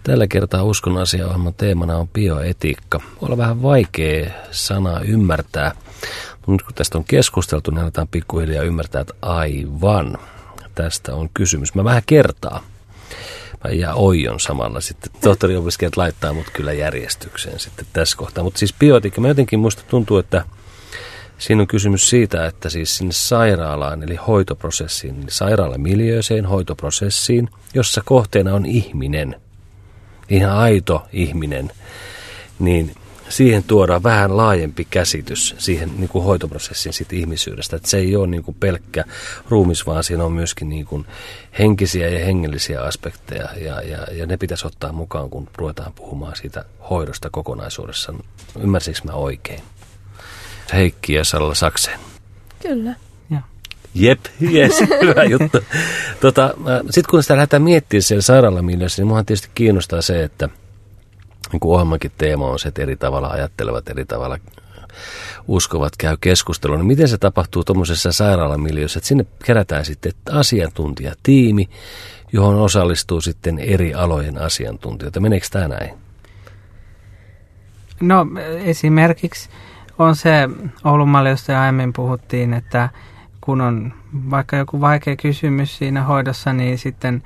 Tällä kertaa Uskon asia-ohjelman teemana on bioetiikka. Voi olla vähän vaikea sana ymmärtää, mutta nyt kun tästä on keskusteltu, niin aletaan pikkuhiljaa ymmärtää, että aivan, tästä on kysymys. Mä vähän kertaan ja oion samalla sitten. Tohtori-opiskelijat laittaa mut kyllä järjestykseen sitten tässä kohtaa. Mutta siis bioetiikka, mä jotenkin musta tuntuu, että siinä on kysymys siitä, että siis sinne sairaalaan, eli hoitoprosessiin, eli sairaalamiljööseen hoitoprosessiin, jossa kohteena on ihminen, ihan aito ihminen, niin siihen tuodaan vähän laajempi käsitys siihen niin kuin hoitoprosessin sit ihmisyydestä. Että se ei ole niin kuin pelkkä ruumis, vaan siinä on myöskin niin kuin henkisiä ja hengellisiä aspekteja, ja ne pitäisi ottaa mukaan, kun ruvetaan puhumaan siitä hoidosta kokonaisuudessa. Ymmärsikö mä oikein? Heikki ja Salla Sakseen. Kyllä. Jep, jes, hyvä juttu. Sitten kun sitä lähdetään miettimään siellä sairaalamiljöössä, niin muahan tietysti kiinnostaa se, että niin kuin ohjelmankin teema on se, että eri tavalla ajattelevat, eri tavalla uskovat, käy keskustelua. Niin miten se tapahtuu tuommoisessa sairaalamiljöössä, että sinne kerätään sitten asiantuntijatiimi, johon osallistuu sitten eri alojen asiantuntijoita. Meneekö tämä näin? No esimerkiksi on se Oulun-malli, josta aiemmin puhuttiin, että kun on vaikka joku vaikea kysymys siinä hoidossa, niin sitten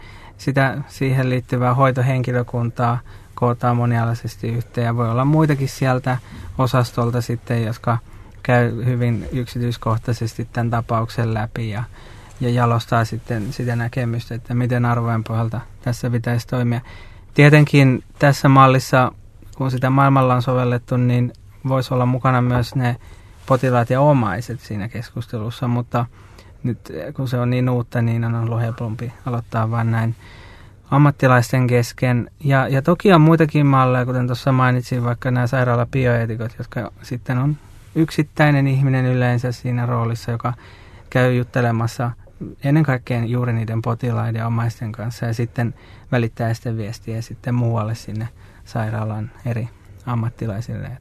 siihen liittyvää hoitohenkilökuntaa kootaan monialaisesti yhteen. Ja voi olla muitakin sieltä osastolta sitten, jotka käy hyvin yksityiskohtaisesti tämän tapauksen läpi ja jalostaa sitten sitä näkemystä, että miten arvojen pohjalta tässä pitäisi toimia. Tietenkin tässä mallissa, kun sitä maailmalla on sovellettu, niin voisi olla mukana myös ne potilaat ja omaiset siinä keskustelussa, mutta nyt kun se on niin uutta, niin on ollut helpompi aloittaa vain näin ammattilaisten kesken. Ja toki on muitakin malleja, kuten tuossa mainitsin, vaikka nämä sairaalabioeetikot, jotka sitten on yksittäinen ihminen yleensä siinä roolissa, joka käy juttelemassa ennen kaikkea juuri niiden potilaiden ja omaisten kanssa ja sitten välittää sitä viestiä sitten muualle sinne sairaalan eri ammattilaisille.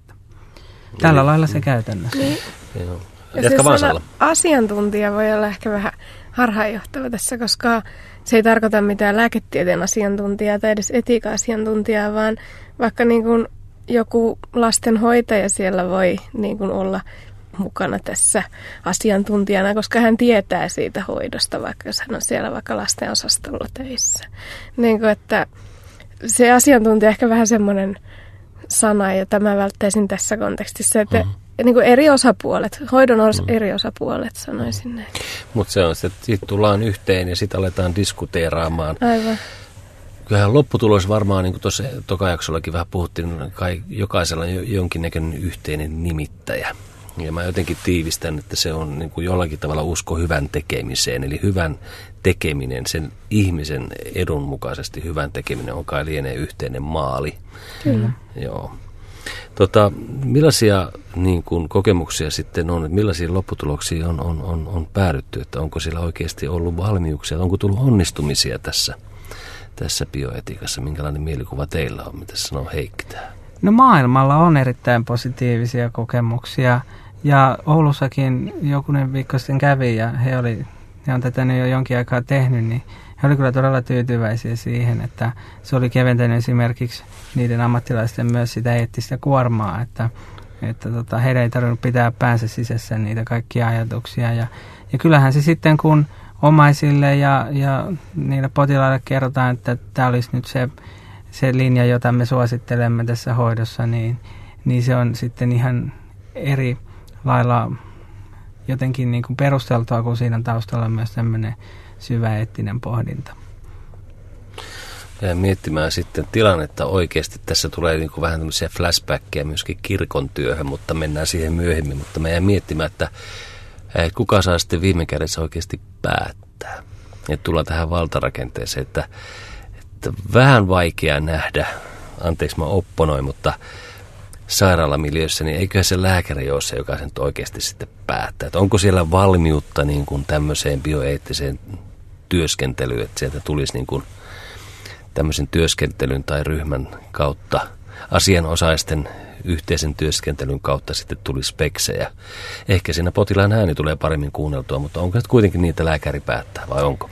Tällä lailla se käytännössä. Niin. Joo. Ja se sana asiantuntija voi olla ehkä vähän harhaanjohtava tässä, koska se ei tarkoita mitään lääketieteen asiantuntijaa tai edes etiikan asiantuntijaa, vaan vaikka niin kuin joku lastenhoitaja siellä voi niin kuin olla mukana tässä asiantuntijana, koska hän tietää siitä hoidosta, vaikka jos hän on siellä vaikka lastenosastolla töissä. Niin kuin, että se asiantuntija ehkä vähän semmoinen sana, jota mä välttäisin tässä kontekstissa, että niin kuin eri osapuolet, hoidon eri osapuolet, sanoisin näin. Mutta se on se, että siitä tullaan yhteen ja sitten aletaan diskuteeraamaan. Aivan. Kyllähän lopputulos varmaan, niin kuin tuossa tokajaksollakin vähän puhuttiin, jokaisella on jonkinnäköinen yhteinen nimittäjä. Ja mä jotenkin tiivistän, että se on niin kuin jollakin tavalla usko hyvän tekemiseen, eli hyvän tekeminen, sen ihmisen edun mukaisesti hyvän tekeminen on kai lienee yhteinen maali. Kyllä. Joo. Millaisia niin kuin kokemuksia sitten on, millaisiin lopputuloksiin on päädytty, että onko siellä oikeasti ollut valmiuksia, onko tullut onnistumisia tässä bioetiikassa, minkälainen mielikuva teillä on, mitä sanoo Heikki tähän? No maailmalla on erittäin positiivisia kokemuksia ja Oulussakin jokunen viikko sitten kävi ja he on tätä jo jonkin aikaa tehnyt, niin he olivat kyllä todella tyytyväisiä siihen, että se oli keventänyt esimerkiksi niiden ammattilaisten myös sitä eettistä kuormaa, että heidän ei tarvinnut pitää päänsä sisässä niitä kaikkia ajatuksia. Ja kyllähän se sitten, kun omaisille ja niille potilaille kerrotaan, että tämä olisi nyt se linja, jota me suosittelemme tässä hoidossa, niin se on sitten ihan eri lailla jotenkin niin kuin perusteltua, kun siinä taustalla on myös tämmöinen syvä eettinen pohdinta. Ja miettimään sitten tilannetta oikeasti. Tässä tulee niin kuin vähän tämmöisiä flashbackkejä myöskin kirkon työhön, mutta mennään siihen myöhemmin. Mutta mä jään miettimään, että kuka saa sitten viime kädessä oikeasti päättää. Että tullaan tähän valtarakenteeseen, että vähän vaikea nähdä, anteeksi mä opponoin, mutta sairaalamiljöössä, niin eiköhän se lääkäri ole se, joka sen oikeasti sitten päättää. Että onko siellä valmiutta niin kuin tämmöiseen bioeettiseen työskentelyyn, että sieltä tulisi niin kuin tämmöisen työskentelyn tai ryhmän kautta, asianosaisten yhteisen työskentelyn kautta sitten tulisi speksejä. Ehkä siinä potilaan ääni tulee paremmin kuunneltua, mutta onko se kuitenkin niitä lääkäri päättää vai onko?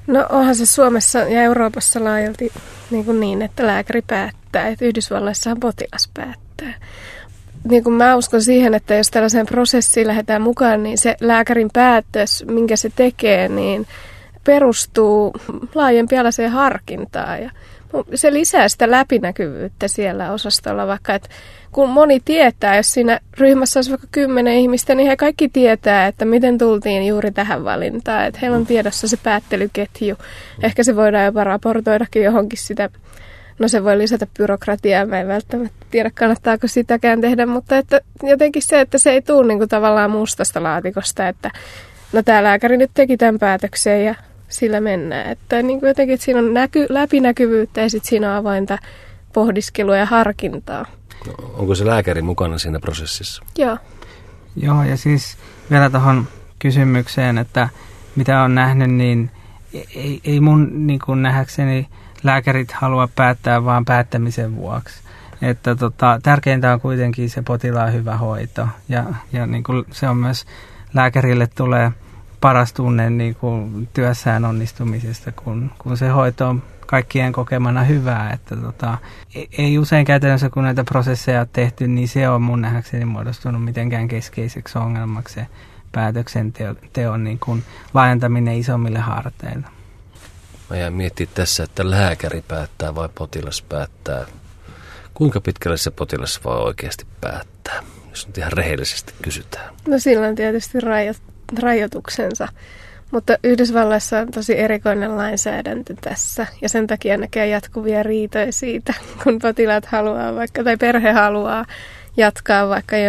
No onhan se Suomessa ja Euroopassa laajalti niin, että lääkäri päättää, että Yhdysvalloissahan potilas päättää. Niin kuin mä uskon siihen, että jos tällaiseen prosessiin lähdetään mukaan, niin se lääkärin päätös, minkä se tekee, niin perustuu laajempialaiseen harkintaan. Ja se lisää sitä läpinäkyvyyttä siellä osastolla, vaikka että kun moni tietää, jos siinä ryhmässä olisi vaikka 10 ihmistä, niin he kaikki tietää, että miten tultiin juuri tähän valintaan. Että heillä on tiedossa se päättelyketju. Ehkä se voidaan jopa raportoidakin johonkin sitä. No se voi lisätä byrokratiaa, mä en välttämättä tiedä kannattaako sitäkään tehdä, mutta että jotenkin se, että se ei tule niin kuin tavallaan mustasta laatikosta, että no tämä lääkäri nyt teki tämän päätöksen ja sillä mennään. Että niin kuin jotenkin, että siinä on läpinäkyvyyttä ja sitten siinä on avointa pohdiskelua ja harkintaa. No, onko se lääkäri mukana siinä prosessissa? Joo. Joo, ja siis vielä tuohon kysymykseen, että mitä on nähnyt, niin ei mun niin kuin nähdäkseni lääkärit halua päättää vaan päättämisen vuoksi. Että tärkeintä on kuitenkin se potilaan hyvä hoito. Ja niin kuin se on myös lääkärille tulee paras tunne niin kuin työssään onnistumisesta, kun se hoito on kaikkien kokemana hyvää. Että ei usein käytännössä, kun näitä prosesseja on tehty, niin se on mun nähdäkseni muodostunut mitenkään keskeiseksi ongelmaksi se päätöksenteon niin kuin laajentaminen isommille harteille. Mä jään miettimään tässä, että lääkäri päättää vai potilas päättää. Kuinka pitkälle se potilas voi oikeasti päättää, jos nyt ihan rehellisesti kysytään? No sillä on tietysti rajoituksensa, mutta Yhdysvalloissa on tosi erikoinen lainsäädäntö tässä. Ja sen takia näkee jatkuvia riitoja siitä, kun potilaat haluaa vaikka, tai perhe haluaa jatkaa vaikka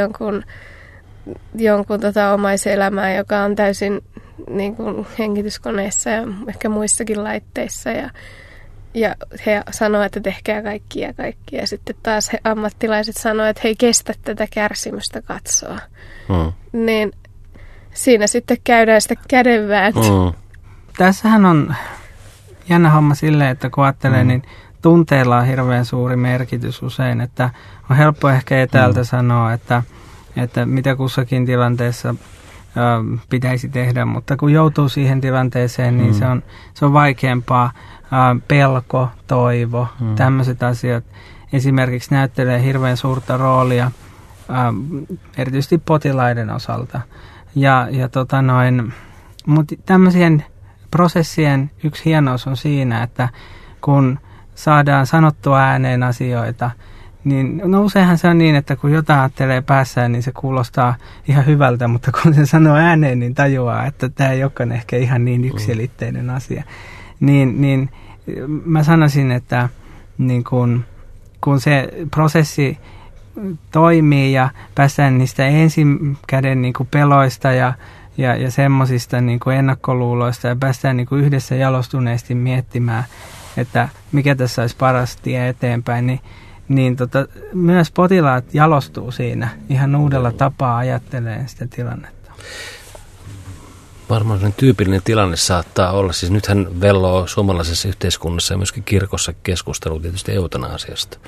jonkun omaiselämää, joka on täysin niin kuin hengityskoneissa ja ehkä muissakin laitteissa ja he sanoo, että tehkää kaikkia. Ja sitten taas he ammattilaiset sanoo, että he ei kestä tätä kärsimystä katsoa. Niin siinä sitten käydään sitä kädenvääntöä. Tässähän on jännä homma silleen, että kun ajattelee, niin tunteilla on hirveän suuri merkitys usein, että on helppo ehkä etäältä sanoa, että mitä kussakin tilanteessa pitäisi tehdä, mutta kun joutuu siihen tilanteeseen, niin se on vaikeampaa. Pelko, toivo, tämmöiset asiat esimerkiksi näyttelee hirveän suurta roolia erityisesti potilaiden osalta. Mutta tämmöisien prosessien yksi hienous on siinä, että kun saadaan sanottua ääneen asioita, niin no useinhan se on niin, että kun jotain ajattelee päässään, niin se kuulostaa ihan hyvältä, mutta kun se sanoo ääneen, niin tajuaa, että tämä ei olekaan ehkä ihan niin yksiselitteinen asia. Niin mä sanoisin, että niin kun se prosessi toimii ja päästään niistä ensikäden niin kuin peloista ja semmoisista niin kuin ennakkoluuloista ja päästään niin kuin yhdessä jalostuneesti miettimään, että mikä tässä olisi paras tie eteenpäin, niin myös potilaat jalostuu siinä ihan uudella tapaa ajattelee sitä tilannetta. Varmaan tyypillinen tilanne saattaa olla, siis nythän velloo suomalaisessa yhteiskunnassa ja myöskin kirkossa keskustelu tietysti eutanasiasta.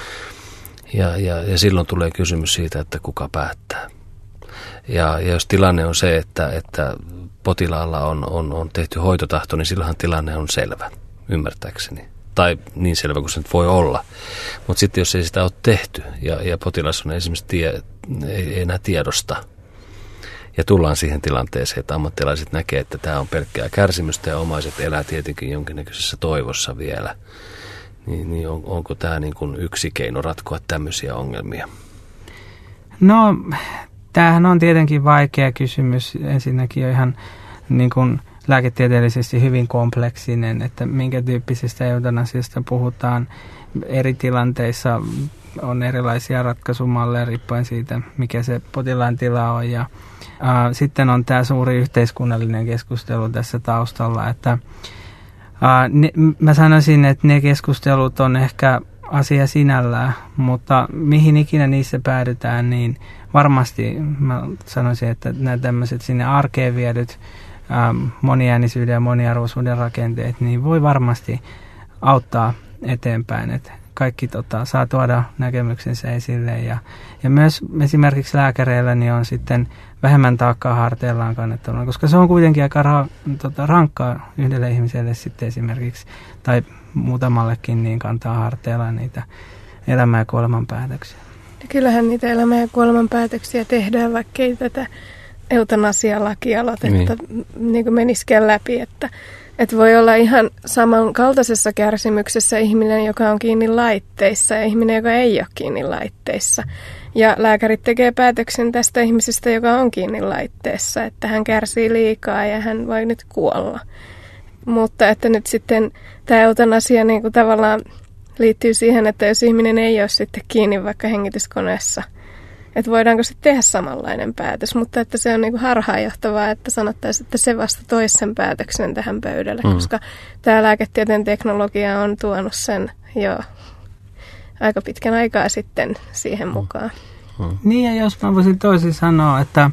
Ja silloin tulee kysymys siitä, että kuka päättää. Ja jos tilanne on se, että potilaalla on tehty hoitotahto, niin silloinhan tilanne on selvä, ymmärtääkseni. Tai niin selvä kuin se nyt voi olla. Mutta sitten jos ei sitä ole tehty ja potilas on esimerkiksi ei enää tiedosta, ja tullaan siihen tilanteeseen, että ammattilaiset näkee, että tämä on pelkkää kärsimystä ja omaiset elää tietenkin jonkinnäköisessä toivossa vielä, niin onko tämä niin kuin yksi keino ratkoa tämmöisiä ongelmia? No, tämähän on tietenkin vaikea kysymys. Ensinnäkin on ihan niin kuin lääketieteellisesti hyvin kompleksinen, että minkä tyyppisestä eutanasiasta puhutaan. Eri tilanteissa on erilaisia ratkaisumalleja riippuen siitä, mikä se potilaan tila on. Ja sitten on tämä suuri yhteiskunnallinen keskustelu tässä taustalla, että mä sanoisin, että ne keskustelut on ehkä asia sinällään, mutta mihin ikinä niissä päädytään, niin varmasti mä sanoisin, että nämä tämmöiset sinne arkeen viedyt moniäänisyyden ja moniarvoisuuden rakenteet, niin voi varmasti auttaa eteenpäin. Et kaikki saa tuoda näkemyksensä esille. Ja myös esimerkiksi lääkäreillä niin on sitten vähemmän taakkaa harteillaan kannettavana, koska se on kuitenkin aika rankkaa yhdelle ihmiselle sitten esimerkiksi, tai muutamallekin niin kantaa harteillaan niitä elämän ja kuoleman päätöksiä. Ja kyllähän niitä elämän ja kuoleman päätöksiä tehdään, vaikkei tätä eutanasialakialoitetta niin menisikään läpi, että voi olla ihan samankaltaisessa kärsimyksessä ihminen, joka on kiinni laitteissa ja ihminen, joka ei ole kiinni laitteissa. Ja lääkärit tekee päätöksen tästä ihmisestä, joka on kiinni laitteessa, että hän kärsii liikaa ja hän voi nyt kuolla. Mutta että nyt sitten tämä eutanasia niin kuin tavallaan liittyy siihen, että jos ihminen ei ole sitten kiinni vaikka hengityskoneessa, että voidaanko sitten tehdä samanlainen päätös, mutta että se on niin kuin harhaanjohtavaa, että sanottaisiin, että se vasta toisi sen päätöksen tähän pöydälle, koska tämä lääketieteen teknologia on tuonut sen jo aika pitkän aikaa sitten siihen mukaan. Niin, ja jos mä voisin toisin sanoa, että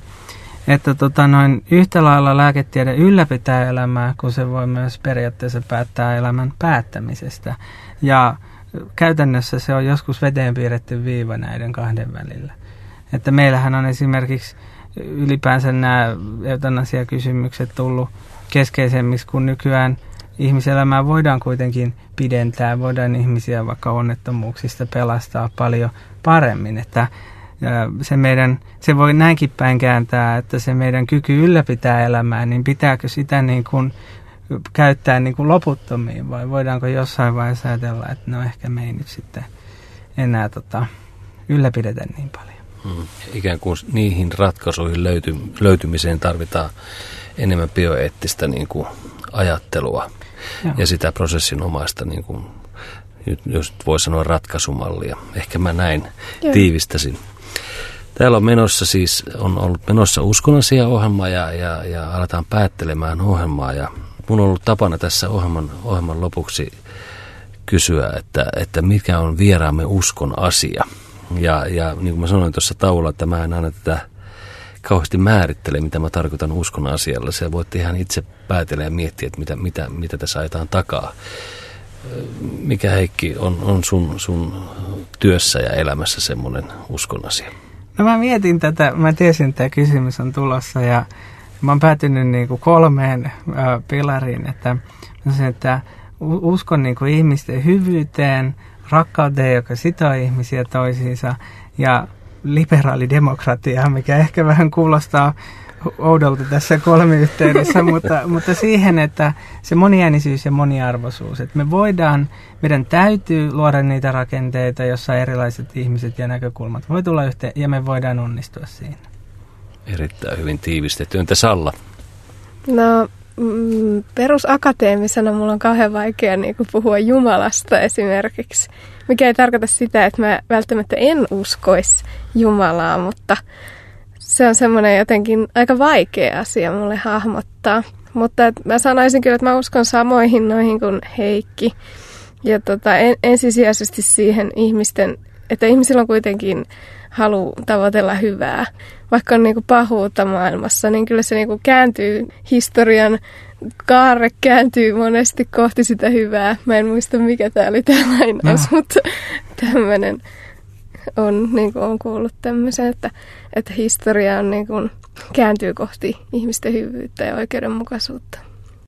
yhtä lailla lääketiede ylläpitää elämää, kun se voi myös periaatteessa päättää elämän päättämisestä. Ja käytännössä se on joskus veteen piirretty viiva näiden kahden välillä. Että meillähän on esimerkiksi ylipäänsä nämä eutanasiakysymykset tullut keskeisemmiksi, kun nykyään ihmiselämää voidaan kuitenkin pidentää, voidaan ihmisiä vaikka onnettomuuksista pelastaa paljon paremmin, että se voi näinkin päin kääntää, että se meidän kyky ylläpitää elämää, niin pitääkö sitä niin kuin käyttää niin kuin loputtomiin vai voidaanko jossain vaiheessa ajatella, että no ehkä me ei nyt sitten enää ylläpidetä niin paljon. Ikään kuin niihin ratkaisuihin löytymiseen tarvitaan enemmän bioeettistä niin kuin ajattelua. Joo. Ja sitä prosessinomaista, niin kuin, jos voi sanoa ratkaisumallia. Ehkä mä näin tiivistäsin. Täällä on ollut menossa uskonasia-ohjelma ja aletaan päättelemään ohjelmaa. Ja mun on ollut tapana tässä ohjelman lopuksi kysyä, että mikä on vieraamme uskon asia. Ja niin kuin mä sanoin tuossa taululla, että mä en aina tätä kauheasti määrittele, mitä mä tarkoitan uskon asialla. Se voitte ihan itse päätellä ja miettiä, että mitä tässä ajetaan takaa. Mikä, Heikki, on sun työssä ja elämässä semmoinen uskon asia? No mä mietin tätä, mä tiesin, että tämä kysymys on tulossa ja mä oon päätynyt niin kuin 3 pilariin, että uskon niin kuin ihmisten hyvyyteen, rakkauteen, joka sitoo ihmisiä toisiinsa ja liberaalidemokratiaa, mikä ehkä vähän kuulostaa oudolta tässä kolmiyhteydessä, mutta siihen, että se moniäänisyys ja moniarvoisuus, että meidän täytyy luoda niitä rakenteita, jossa erilaiset ihmiset ja näkökulmat voi tulla yhteen ja me voidaan onnistua siinä. Erittäin hyvin tiivistetty. Entä Salla? No perusakateemisena mulla on kauhean vaikea puhua Jumalasta esimerkiksi, mikä ei tarkoita sitä, että mä välttämättä en uskoisi Jumalaa, mutta se on semmoinen jotenkin aika vaikea asia mulle hahmottaa. Mutta mä sanoisin kyllä, että mä uskon samoihin noihin kuin Heikki. Ja ensisijaisesti siihen että ihmisillä on kuitenkin halu tavoitella hyvää. Vaikka on pahuutta maailmassa, niin kyllä se kääntyy, historian kaarre kääntyy monesti kohti sitä hyvää. Mä en muista, mikä tää oli tämä lainaus, mutta tämmöinen on kuullut tämmöisen, että historia on kääntyy kohti ihmisten hyvyyttä ja oikeudenmukaisuutta.